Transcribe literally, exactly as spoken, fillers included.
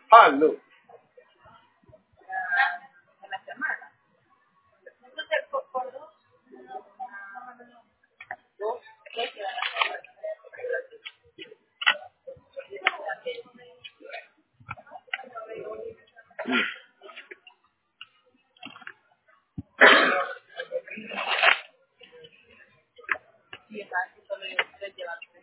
Hazlo. En la semana. Entonces, por, por dos, dos, tres que van a hacer. Y está, solo yo, tres llevan.